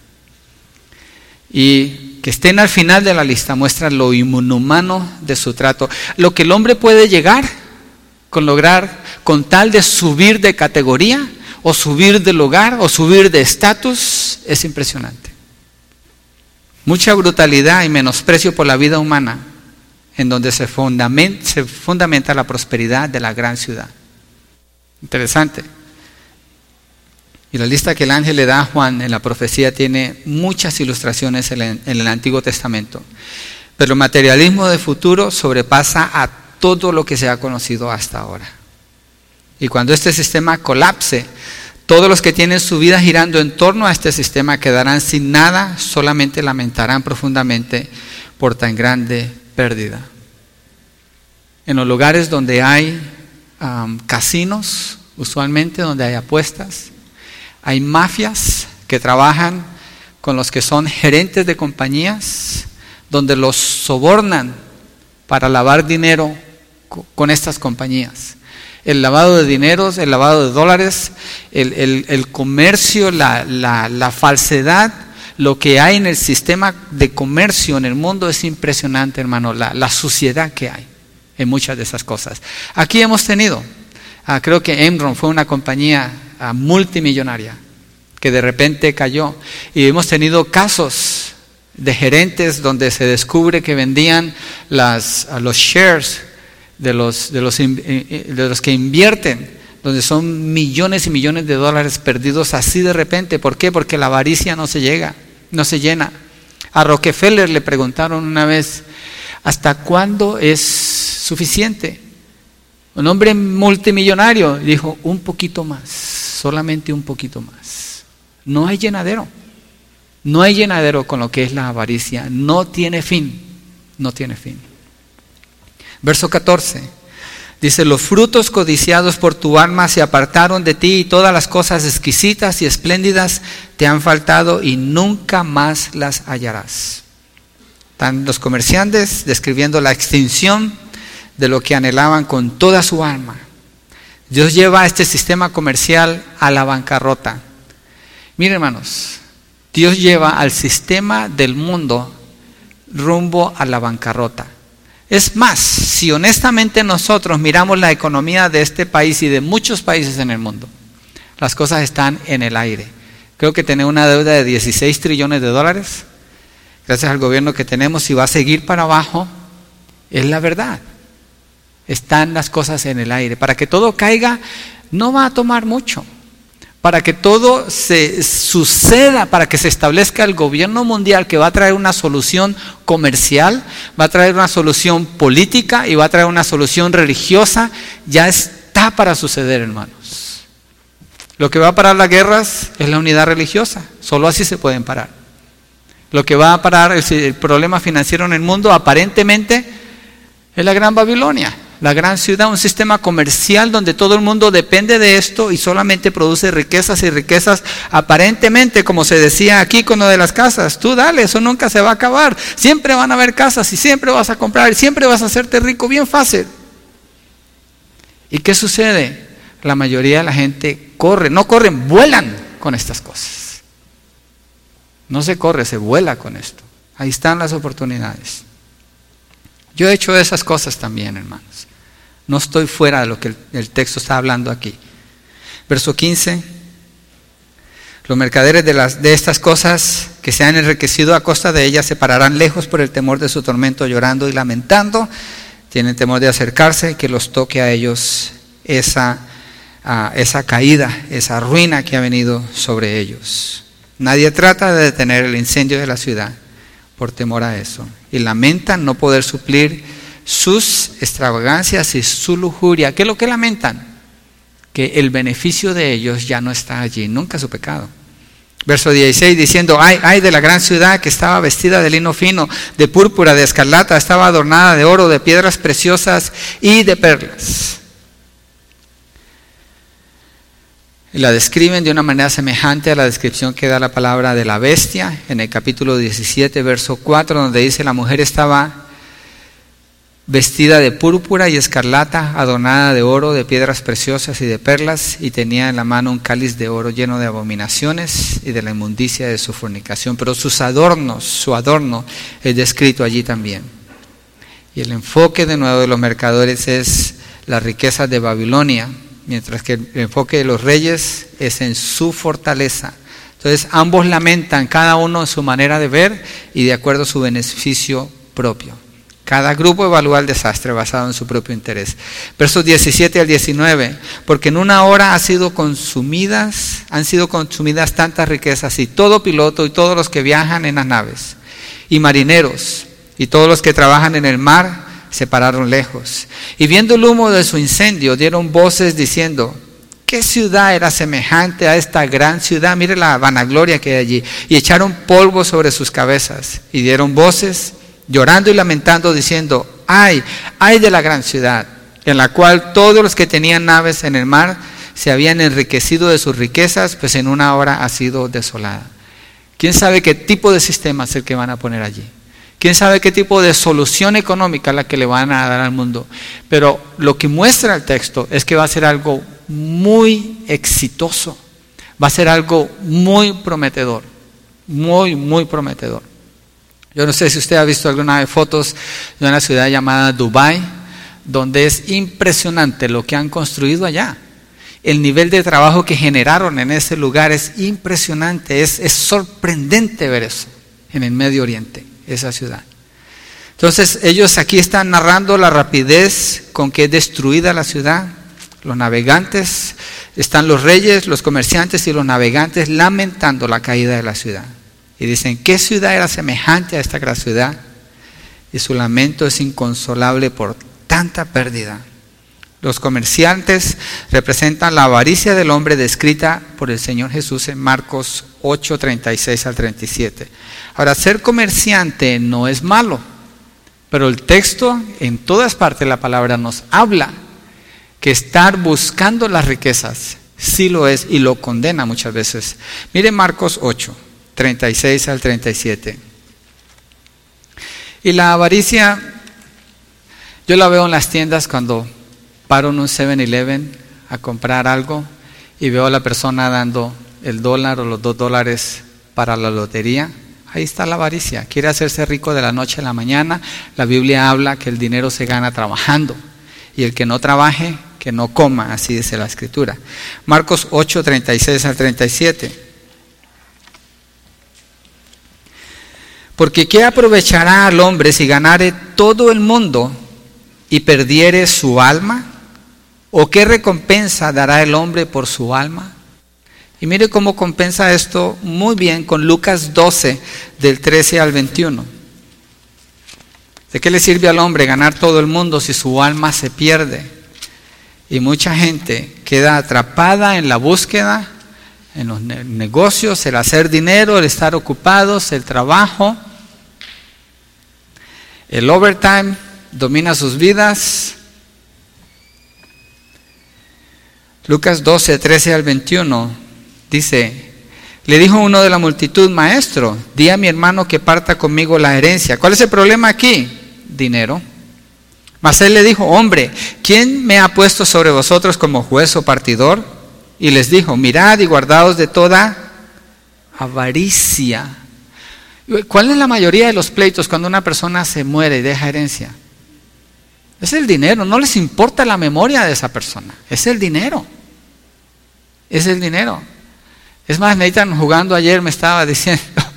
Y que estén al final de la lista muestra lo inhumano de su trato. Lo que el hombre puede llegar con lograr, con tal de subir de categoría, o subir de lugar, o subir de estatus, es impresionante. Mucha brutalidad y menosprecio por la vida humana, en donde se fundamenta la prosperidad de la gran ciudad. Interesante. Y la lista que el ángel le da a Juan en la profecía tiene muchas ilustraciones en el Antiguo Testamento. Pero el materialismo del futuro sobrepasa a todo lo que se ha conocido hasta ahora. Y cuando este sistema colapse, todos los que tienen su vida girando en torno a este sistema quedarán sin nada, solamente lamentarán profundamente por tan grande pérdida. En los lugares donde hay casinos, usualmente donde hay apuestas, hay mafias que trabajan con los que son gerentes de compañías, donde los sobornan para lavar dinero con estas compañías. El lavado de dineros, el lavado de dólares, el comercio, la falsedad, lo que hay en el sistema de comercio en el mundo es impresionante, hermano, la suciedad que hay en muchas de esas cosas. Aquí hemos tenido, creo que Enron fue una compañía multimillonaria que de repente cayó, y hemos tenido casos de gerentes donde se descubre que vendían los shares de los que invierten, donde son millones y millones de dólares perdidos así de repente. ¿Por qué? Porque la avaricia no se llena. A Rockefeller le preguntaron una vez, ¿hasta cuándo es suficiente? Un hombre multimillonario dijo, un poquito más, solamente un poquito más. No hay llenadero. No hay llenadero con lo que es la avaricia. No tiene fin. No tiene fin. Verso 14. Dice, los frutos codiciados por tu alma se apartaron de ti y todas las cosas exquisitas y espléndidas te han faltado y nunca más las hallarás. Están los comerciantes describiendo la extinción de lo que anhelaban con toda su alma. Dios lleva a este sistema comercial a la bancarrota. Miren, hermanos, Dios lleva al sistema del mundo rumbo a la bancarrota. Es más, si honestamente nosotros miramos la economía de este país y de muchos países en el mundo, las cosas están en el aire. Creo que tenemos una deuda de 16 trillones de dólares, gracias al gobierno que tenemos, y va a seguir para abajo. Es la verdad. Están las cosas en el aire. Para que todo caiga, no va a tomar mucho. Para que todo se suceda, para que se establezca el gobierno mundial que va a traer una solución comercial, va a traer una solución política y va a traer una solución religiosa, ya está para suceder, hermanos. Lo que va a parar las guerras es la unidad religiosa. Solo así se pueden parar. Lo que va a parar el problema financiero en el mundo aparentemente es la Gran Babilonia, la gran ciudad, un sistema comercial donde todo el mundo depende de esto y solamente produce riquezas y riquezas aparentemente, como se decía aquí con lo de las casas. Tú dale, eso nunca se va a acabar. Siempre van a haber casas y siempre vas a comprar y siempre vas a hacerte rico bien fácil. ¿Y qué sucede? La mayoría de la gente corre, no corren, vuelan con estas cosas. No se corre, se vuela con esto. Ahí están las oportunidades. Yo he hecho esas cosas también, hermanos. No estoy fuera de lo que el texto está hablando aquí. Verso 15. Los mercaderes de estas cosas que se han enriquecido a costa de ellas se pararán lejos por el temor de su tormento, llorando y lamentando. Tienen temor de acercarse, que los toque a ellos esa caída, esa ruina que ha venido sobre ellos. Nadie trata de detener el incendio de la ciudad por temor a eso. Y lamentan no poder suplir sus extravagancias y su lujuria. ¿Qué es lo que lamentan? Que el beneficio de ellos ya no está allí, nunca su pecado. Verso 16 diciendo, ay de la gran ciudad que estaba vestida de lino fino, de púrpura, de escarlata, estaba adornada de oro, de piedras preciosas y de perlas. Y la describen de una manera semejante a la descripción que da la palabra de la bestia en el capítulo 17, verso 4, donde dice la mujer estaba vestida de púrpura y escarlata, adornada de oro, de piedras preciosas y de perlas, y tenía en la mano un cáliz de oro lleno de abominaciones y de la inmundicia de su fornicación. Pero sus adornos, su adorno es descrito allí también. Y el enfoque de nuevo de los mercaderes es las riquezas de Babilonia, mientras que el enfoque de los reyes es en su fortaleza. Entonces ambos lamentan, cada uno en su manera de ver y de acuerdo a su beneficio propio. Cada grupo evalúa el desastre basado en su propio interés. Versos 17 al 19, porque en una hora han sido consumidas tantas riquezas, y todo piloto y todos los que viajan en las naves, y marineros, y todos los que trabajan en el mar, se pararon lejos. Y viendo el humo de su incendio, dieron voces diciendo, ¿qué ciudad era semejante a esta gran ciudad? Mire la vanagloria que hay allí. Y echaron polvo sobre sus cabezas, y dieron voces, llorando y lamentando, diciendo, ay de la gran ciudad, en la cual todos los que tenían naves en el mar se habían enriquecido de sus riquezas, pues en una hora ha sido desolada. ¿Quién sabe qué tipo de sistema es el que van a poner allí? ¿Quién sabe qué tipo de solución económica es la que le van a dar al mundo? Pero lo que muestra el texto es que va a ser algo muy exitoso, va a ser algo muy prometedor, muy prometedor. Yo no sé si usted ha visto alguna vez fotos de una ciudad llamada Dubái, donde es impresionante lo que han construido allá. El nivel de trabajo que generaron en ese lugar es impresionante, es sorprendente ver eso en el Medio Oriente, esa ciudad. Entonces ellos aquí están narrando la rapidez con que es destruida la ciudad. Los navegantes, están los reyes, los comerciantes y los navegantes lamentando la caída de la ciudad. Y dicen, ¿qué ciudad era semejante a esta gran ciudad? Y su lamento es inconsolable por tanta pérdida. Los comerciantes representan la avaricia del hombre descrita por el Señor Jesús en Marcos 8, 36 al 37. Ahora, ser comerciante no es malo, pero el texto en todas partes de la palabra nos habla que estar buscando las riquezas sí lo es y lo condena muchas veces. Mire Marcos 8, 36 al 37. Y la avaricia, yo la veo en las tiendas cuando paro en un 7-Eleven a comprar algo y veo a la persona dando el $1 o los $2 para la lotería. Ahí está la avaricia, quiere hacerse rico de la noche a la mañana. La Biblia habla que el dinero se gana trabajando, y el que no trabaje, que no coma, así dice la Escritura. Marcos 8, 36 al 37. Porque ¿qué aprovechará al hombre si ganare todo el mundo y perdiere su alma? ¿O qué recompensa dará el hombre por su alma? Y mire cómo compensa esto muy bien con Lucas 12, del 13 al 21. ¿De qué le sirve al hombre ganar todo el mundo si su alma se pierde? Y mucha gente queda atrapada en la búsqueda, en los negocios, el hacer dinero, el estar ocupados, el trabajo. El overtime domina sus vidas. Lucas 12, 13 al 21 dice: le dijo uno de la multitud: maestro, di a mi hermano que parta conmigo la herencia. ¿Cuál es el problema aquí? Dinero. Mas él le dijo: hombre, ¿quién me ha puesto sobre vosotros como juez o partidor? Y les dijo: mirad y guardaos de toda avaricia. ¿Cuál es la mayoría de los pleitos cuando una persona se muere y deja herencia? Es el dinero. No les importa la memoria de esa persona. Es el dinero. Es el dinero. Es más, Nathan jugando ayer me estaba diciendo,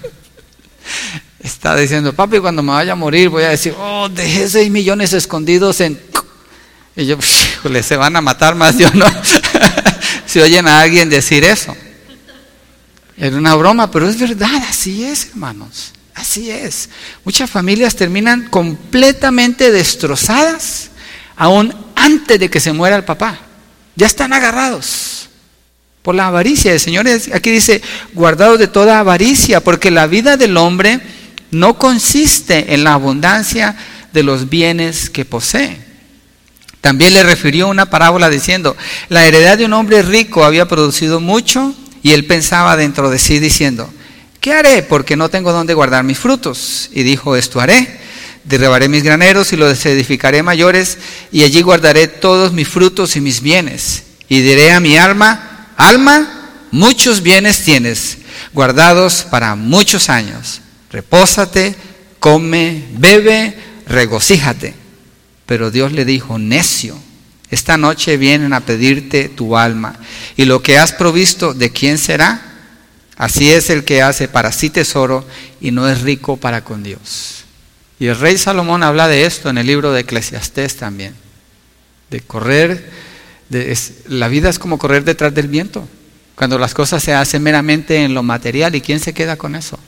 papi, cuando me vaya a morir voy a decir, oh, dejé 6 millones escondidos en... Y yo, híjole, se van a matar más de uno si oyen a alguien decir eso. Era una broma, pero es verdad, así es, hermanos, así es. Muchas familias terminan completamente destrozadas aún antes de que se muera el papá. Ya están agarrados por la avaricia. El Señor aquí dice: guardaos de toda avaricia, porque la vida del hombre no consiste en la abundancia de los bienes que posee. También le refirió una parábola diciendo: la heredad de un hombre rico había producido mucho, y él pensaba dentro de sí diciendo: ¿qué haré? Porque no tengo dónde guardar mis frutos. Y dijo: esto haré: derribaré mis graneros y los edificaré mayores, y allí guardaré todos mis frutos y mis bienes. Y diré a mi alma: alma, muchos bienes tienes, guardados para muchos años. Repósate, come, bebe, regocíjate. Pero Dios le dijo: necio, esta noche vienen a pedirte tu alma, y lo que has provisto, ¿de quién será? Así es el que hace para sí tesoro y no es rico para con Dios. Y el rey Salomón habla de esto en el libro de Eclesiastés también, de correr. La vida es como correr detrás del viento, cuando las cosas se hacen meramente en lo material. ¿Y quién se queda con eso?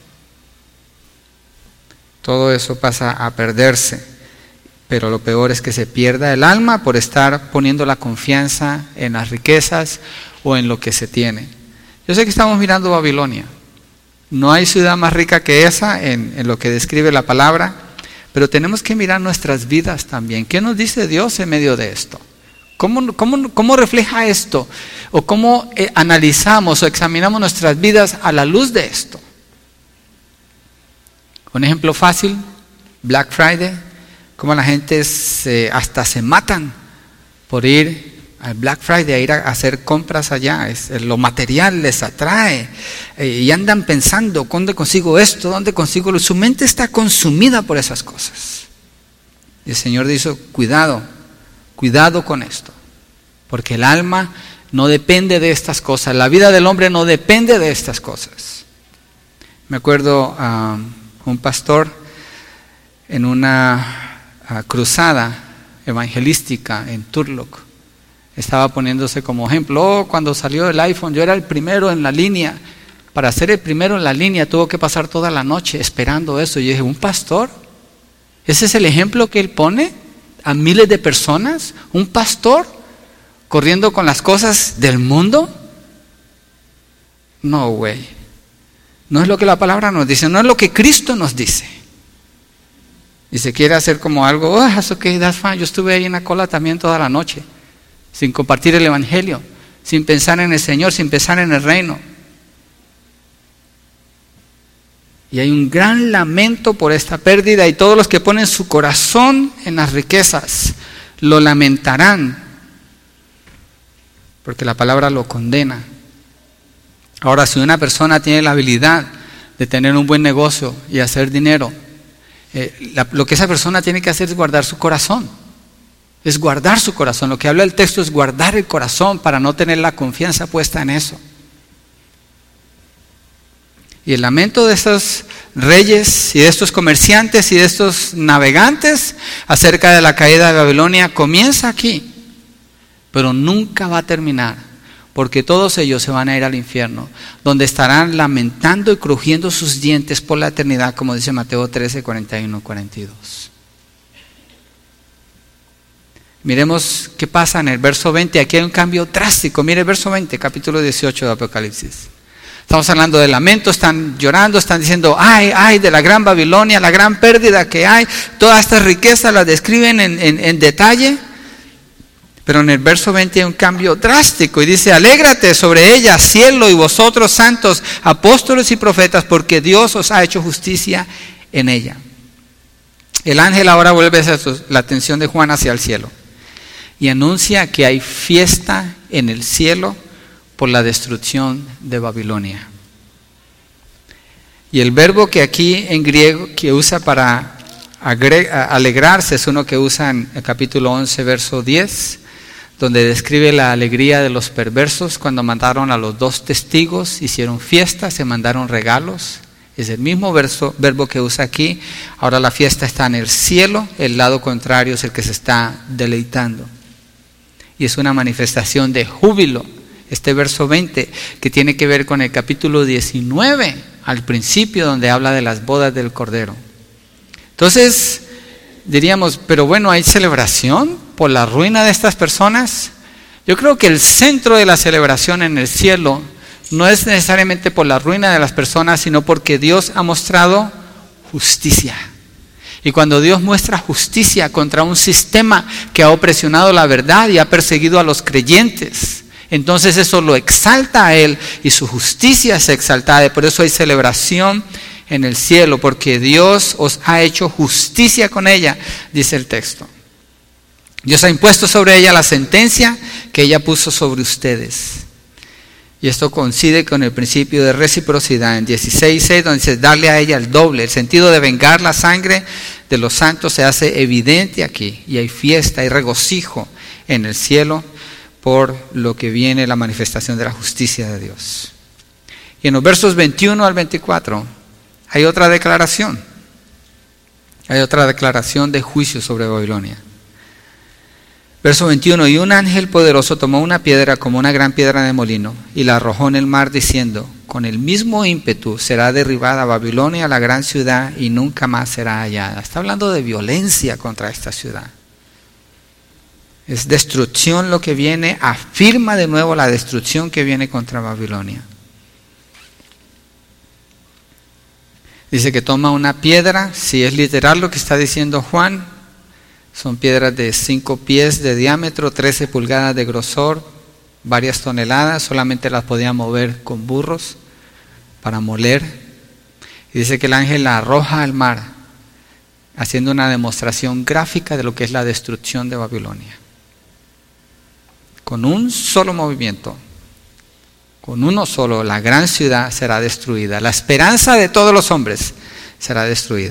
Todo eso pasa a perderse, pero lo peor es que se pierda el alma por estar poniendo la confianza en las riquezas o en lo que se tiene. Yo sé que estamos mirando Babilonia, no hay ciudad más rica que esa en lo que describe la palabra, pero tenemos que mirar nuestras vidas también. ¿Qué nos dice Dios en medio de esto? ¿Cómo refleja esto? ¿O cómo analizamos o examinamos nuestras vidas a la luz de esto? Un ejemplo fácil: Black Friday. Cómo la gente hasta se matan por ir al Black Friday, a ir a hacer compras allá. Lo material les atrae y andan pensando: ¿dónde consigo esto? ¿Dónde consigo lo? Su mente está consumida por esas cosas. Y el Señor dice: cuidado con esto, porque el alma no depende de estas cosas, la vida del hombre no depende de estas cosas. Me acuerdo un pastor en una cruzada evangelística en Turlock, estaba poniéndose como ejemplo: cuando salió el iPhone yo era el primero en la línea. Para ser el primero en la línea tuvo que pasar toda la noche esperando eso. Y yo dije: ¿un pastor? ¿Ese es el ejemplo que él pone a miles de personas? ¿Un pastor corriendo con las cosas del mundo? No, güey. No es lo que la palabra nos dice, no es lo que Cristo nos dice. Y se quiere hacer como algo: oh, that's okay, that's fine. Yo estuve ahí en la cola también toda la noche, sin compartir el evangelio, sin pensar en el Señor, sin pensar en el reino. Y hay un gran lamento por esta pérdida, y todos los que ponen su corazón en las riquezas lo lamentarán, porque la palabra lo condena. Ahora, si una persona tiene la habilidad de tener un buen negocio y hacer dinero, lo que esa persona tiene que hacer es guardar su corazón. Es guardar su corazón. Lo que habla el texto es guardar el corazón para no tener la confianza puesta en eso. Y el lamento de estos reyes y de estos comerciantes y de estos navegantes acerca de la caída de Babilonia comienza aquí, pero nunca va a terminar, porque todos ellos se van a ir al infierno, donde estarán lamentando y crujiendo sus dientes por la eternidad, como dice Mateo 13, 41, 42. Miremos qué pasa en el verso 20. Aquí hay un cambio drástico. Mire el verso 20, capítulo 18 de Apocalipsis. Estamos hablando de lamento, están llorando, están diciendo, ay, ay, de la gran Babilonia, la gran pérdida que hay. Todas estas riquezas las describen en detalle. Pero en el verso 20 hay un cambio drástico y dice, alégrate sobre ella, cielo, y vosotros santos, apóstoles y profetas, porque Dios os ha hecho justicia en ella. El ángel ahora vuelve la atención de Juan hacia el cielo y anuncia que hay fiesta en el cielo por la destrucción de Babilonia. Y el verbo que aquí en griego que usa para alegrarse es uno que usa en el capítulo 11, verso 10, donde describe la alegría de los perversos cuando mandaron a los 2 testigos, hicieron fiesta, se mandaron regalos. Es el mismo verbo que usa aquí. Ahora la fiesta está en el cielo, el lado contrario es el que se está deleitando. Y es una manifestación de júbilo. Este verso 20 que tiene que ver con el capítulo 19, al principio, donde habla de las bodas del Cordero. Entonces, diríamos, pero bueno, ¿hay celebración por la ruina de estas personas? Yo creo que el centro de la celebración en el cielo no es necesariamente por la ruina de las personas, sino porque Dios ha mostrado justicia. Y cuando Dios muestra justicia contra un sistema que ha opresionado la verdad y ha perseguido a los creyentes, entonces eso lo exalta a Él y su justicia es exaltada. Y por eso hay celebración en el cielo, porque Dios os ha hecho justicia con ella, dice el texto. Dios ha impuesto sobre ella la sentencia que ella puso sobre ustedes. Y esto coincide con el principio de reciprocidad en 16:6, donde dice darle a ella el doble. El sentido de vengar la sangre de los santos se hace evidente aquí. Y hay fiesta, hay regocijo en el cielo por lo que viene la manifestación de la justicia de Dios. Y en los versos 21 al 24 hay otra declaración. Hay otra declaración de juicio sobre Babilonia. Verso 21, y un ángel poderoso tomó una piedra como una gran piedra de molino y la arrojó en el mar diciendo, con el mismo ímpetu será derribada Babilonia, la gran ciudad, y nunca más será hallada. Está hablando de violencia contra esta ciudad. Es destrucción lo que viene, afirma de nuevo la destrucción que viene contra Babilonia. Dice que toma una piedra, si es literal lo que está diciendo Juan, son piedras de 5 pies de diámetro, 13 pulgadas de grosor, varias toneladas, solamente las podía mover con burros para moler. Y dice que el ángel la arroja al mar, haciendo una demostración gráfica de lo que es la destrucción de Babilonia. Con un solo movimiento, con uno solo, la gran ciudad será destruida. La esperanza de todos los hombres será destruida.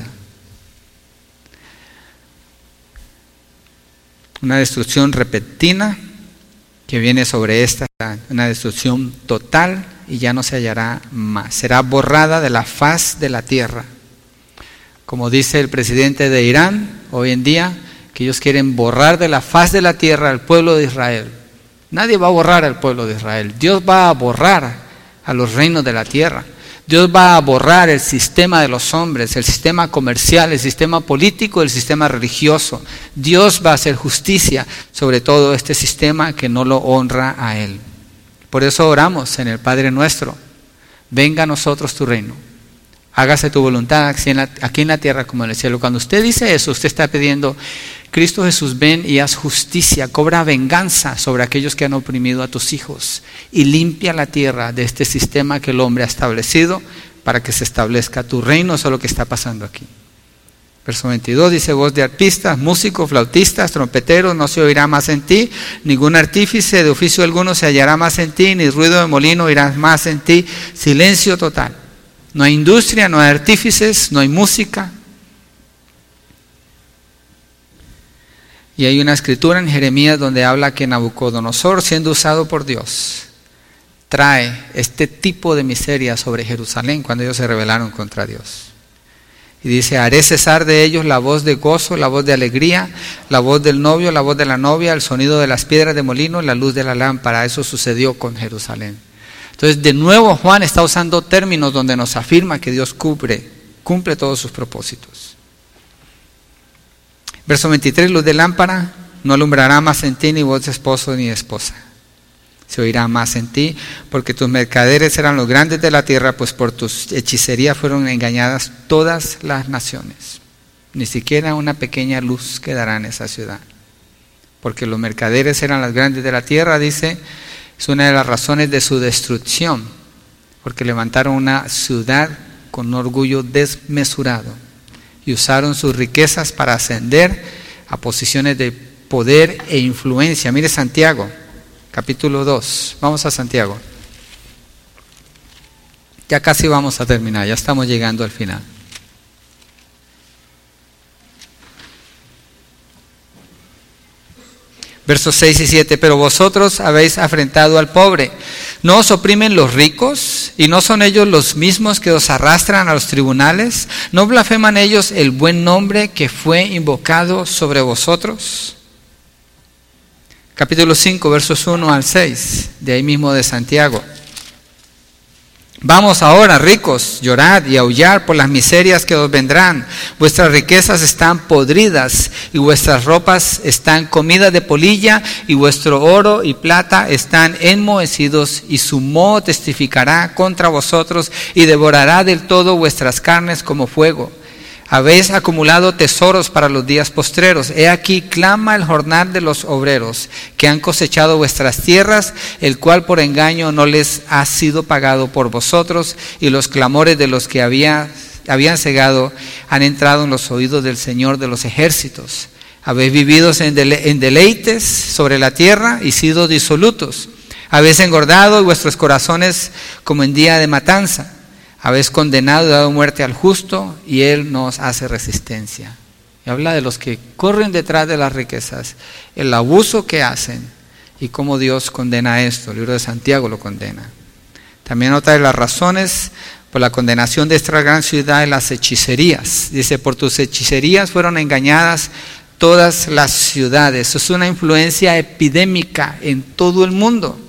Una destrucción repentina que viene sobre esta, una destrucción total y ya no se hallará más. Será borrada de la faz de la tierra. Como dice el presidente de Irán hoy en día, que ellos quieren borrar de la faz de la tierra al pueblo de Israel. Nadie va a borrar al pueblo de Israel. Dios va a borrar a los reinos de la tierra. Dios va a borrar el sistema de los hombres, el sistema comercial, el sistema político, el sistema religioso. Dios va a hacer justicia sobre todo este sistema que no lo honra a Él. Por eso oramos en el Padre Nuestro. Venga a nosotros tu reino. Hágase tu voluntad aquí en la tierra como en el cielo. Cuando usted dice eso, usted está pidiendo, Cristo Jesús, ven y haz justicia, cobra venganza sobre aquellos que han oprimido a tus hijos y limpia la tierra de este sistema que el hombre ha establecido para que se establezca tu reino. Eso es lo que está pasando aquí. Verso 22 dice, voz de arpistas, músicos, flautistas, trompeteros, no se oirá más en ti, ningún artífice de oficio alguno se hallará más en ti, ni ruido de molino oirás más en ti, silencio total. No hay industria, no hay artífices, no hay música. Y hay una escritura en Jeremías donde habla que Nabucodonosor, siendo usado por Dios, trae este tipo de miseria sobre Jerusalén cuando ellos se rebelaron contra Dios. Y dice, haré cesar de ellos la voz de gozo, la voz de alegría, la voz del novio, la voz de la novia, el sonido de las piedras de molino, la luz de la lámpara. Eso sucedió con Jerusalén. Entonces, de nuevo Juan está usando términos donde nos afirma que Dios cumple todos sus propósitos. Verso 23, luz de lámpara, No alumbrará más en ti ni voz de esposo ni de esposa. Se oirá más en ti, porque tus mercaderes eran los grandes de la tierra, pues por tus hechicerías fueron engañadas todas las naciones. Ni siquiera una pequeña luz quedará en esa ciudad. Porque los mercaderes eran los grandes de la tierra, dice, es una de las razones de su destrucción, porque levantaron una ciudad con orgullo desmesurado y usaron sus riquezas para ascender a posiciones de poder e influencia. Mire Santiago, capítulo 2. Vamos a Santiago. Ya casi vamos a terminar, ya estamos llegando al final. Versos 6 y 7, pero vosotros habéis afrentado al pobre. ¿No os oprimen los ricos? ¿Y no son ellos los mismos que os arrastran a los tribunales? ¿No blasfeman ellos el buen nombre que fue invocado sobre vosotros? Capítulo 5, versos 1 al 6, de ahí mismo de Santiago. Vamos ahora, ricos, llorad y aullar por las miserias que os vendrán. Vuestras riquezas están podridas y vuestras ropas están comidas de polilla y vuestro oro y plata están enmohecidos y su moho testificará contra vosotros y devorará del todo vuestras carnes como fuego. Habéis acumulado tesoros para los días postreros. He aquí clama el jornal de los obreros que han cosechado vuestras tierras, el cual por engaño no les ha sido pagado por vosotros, y los clamores de los que habían cegado han entrado en los oídos del Señor de los ejércitos. Habéis vivido en deleites sobre la tierra y sido disolutos. Habéis engordado y vuestros corazones como en día de matanza. Habéis condenado y dado muerte al justo, y él nos hace resistencia. Y habla de los que corren detrás de las riquezas, el abuso que hacen y cómo Dios condena esto. El libro de Santiago lo condena. También otra de las razones por la condenación de esta gran ciudad es las hechicerías. Dice, por tus hechicerías fueron engañadas todas las ciudades. Es una influencia epidémica en todo el mundo.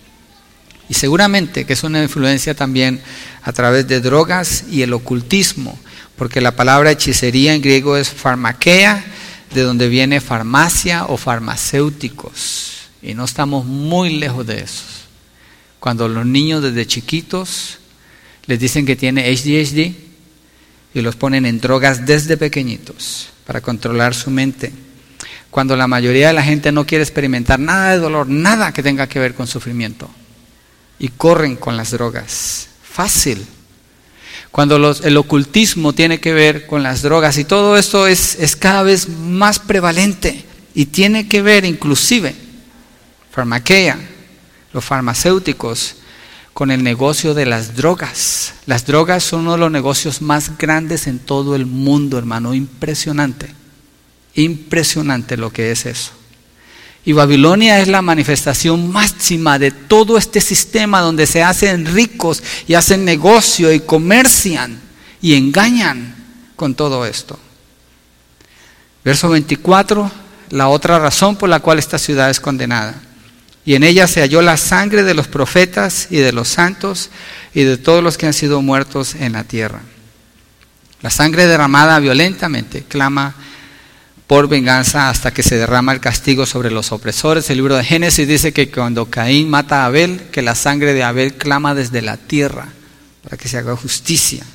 Y seguramente que es una influencia también a través de drogas y el ocultismo, porque la palabra hechicería en griego es pharmakeia, de donde viene farmacia o farmacéuticos, y no estamos muy lejos de eso. Cuando los niños desde chiquitos les dicen que tiene ADHD y los ponen en drogas desde pequeñitos para controlar su mente, cuando la mayoría de la gente no quiere experimentar nada de dolor, nada que tenga que ver con sufrimiento, y corren con las drogas. Fácil. Cuando el ocultismo tiene que ver con las drogas, y todo esto es cada vez más prevalente, y tiene que ver inclusive, farmakeia, los farmacéuticos, con el negocio de las drogas. Las drogas son uno de los negocios más grandes en todo el mundo, hermano. Impresionante. Impresionante lo que es eso. Y Babilonia es la manifestación máxima de todo este sistema donde se hacen ricos y hacen negocio y comercian y engañan con todo esto. Verso 24, la otra razón por la cual esta ciudad es condenada. Y en ella se halló la sangre de los profetas y de los santos y de todos los que han sido muertos en la tierra. La sangre derramada violentamente clama por venganza hasta que se derrama el castigo sobre los opresores. El libro de Génesis dice que cuando Caín mata a Abel, que la sangre de Abel clama desde la tierra para que se haga justicia.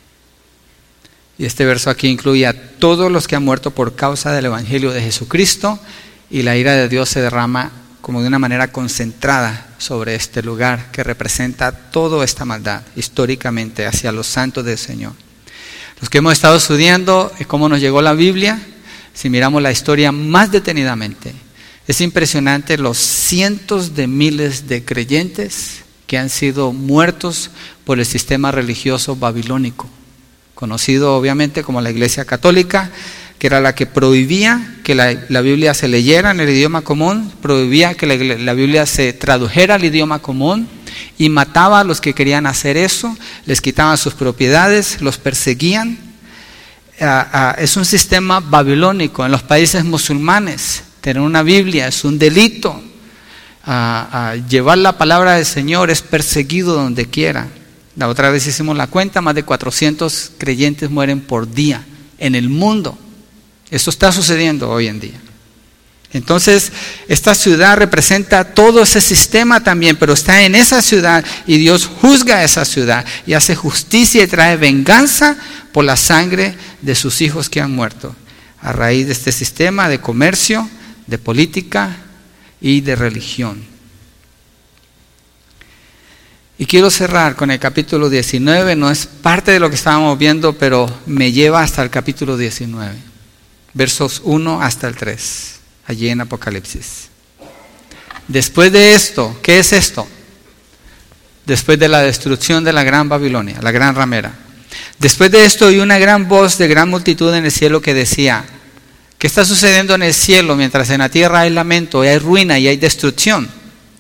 Y este verso aquí incluye a todos los que han muerto por causa del evangelio de Jesucristo, y la ira de Dios se derrama como de una manera concentrada sobre este lugar que representa toda esta maldad históricamente hacia los santos del Señor. Los que hemos estado estudiando cómo nos llegó la Biblia, si miramos la historia más detenidamente, es impresionante los cientos de miles de creyentes que han sido muertos por el sistema religioso babilónico, conocido obviamente como la Iglesia Católica, que era la que prohibía que la Biblia se leyera en el idioma común, prohibía que la Biblia se tradujera al idioma común, y mataba a los que querían hacer eso, les quitaban sus propiedades, los perseguían. Es un sistema babilónico. En los países musulmanes, tener una Biblia es un delito. Llevar la palabra del Señor es perseguido donde quiera. La otra vez hicimos la cuenta, más de 400 creyentes mueren por día en el mundo. Esto está sucediendo hoy en día. Entonces, esta ciudad representa todo ese sistema también, pero está en esa ciudad y Dios juzga a esa ciudad y hace justicia y trae venganza por la sangre de sus hijos que han muerto, a raíz de este sistema de comercio, de política y de religión. Y quiero cerrar con el capítulo 19, no es parte de lo que estábamos viendo, pero me lleva hasta el capítulo 19, versos 1 hasta el 3. Allí en Apocalipsis. Después de esto, ¿qué es esto? Después de la destrucción de la gran Babilonia, la gran ramera. Después de esto oí una gran voz de gran multitud en el cielo que decía, ¿qué está sucediendo en el cielo mientras en la tierra hay lamento, y hay ruina y hay destrucción?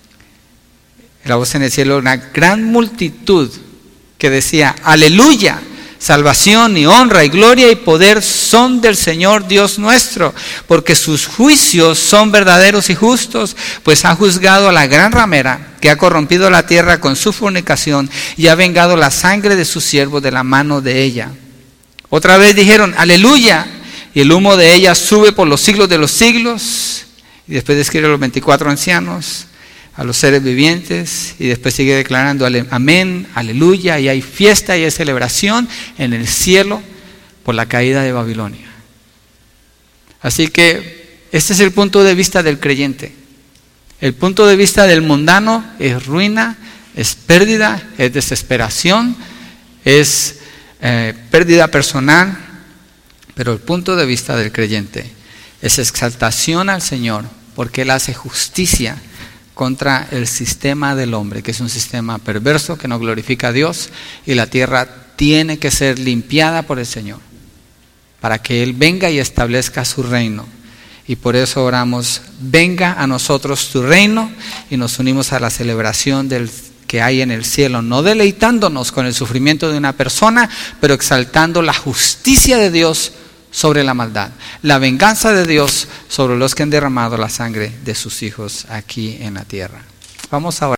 La voz en el cielo, una gran multitud que decía, aleluya. Salvación y honra y gloria y poder son del Señor Dios nuestro, porque sus juicios son verdaderos y justos, pues ha juzgado a la gran ramera que ha corrompido la tierra con su fornicación y ha vengado la sangre de sus siervos de la mano de ella. Otra vez dijeron, aleluya, y el humo de ella sube por los siglos de los siglos. Y después describe a los 24 ancianos, a los seres vivientes, y después sigue declarando amén, aleluya, y hay fiesta y hay celebración en el cielo por la caída de Babilonia. Así que este es el punto de vista del creyente. El punto de vista del mundano es ruina, es pérdida, es desesperación, es pérdida personal, pero el punto de vista del creyente es exaltación al Señor, porque Él hace justicia contra el sistema del hombre, que es un sistema perverso que no glorifica a Dios, y la tierra tiene que ser limpiada por el Señor para que Él venga y establezca su reino. Y por eso oramos, venga a nosotros tu reino, y nos unimos a la celebración del que hay en el cielo, no deleitándonos con el sufrimiento de una persona, pero exaltando la justicia de Dios sobre la maldad, la venganza de Dios sobre los que han derramado la sangre de sus hijos aquí en la tierra. Vamos ahora.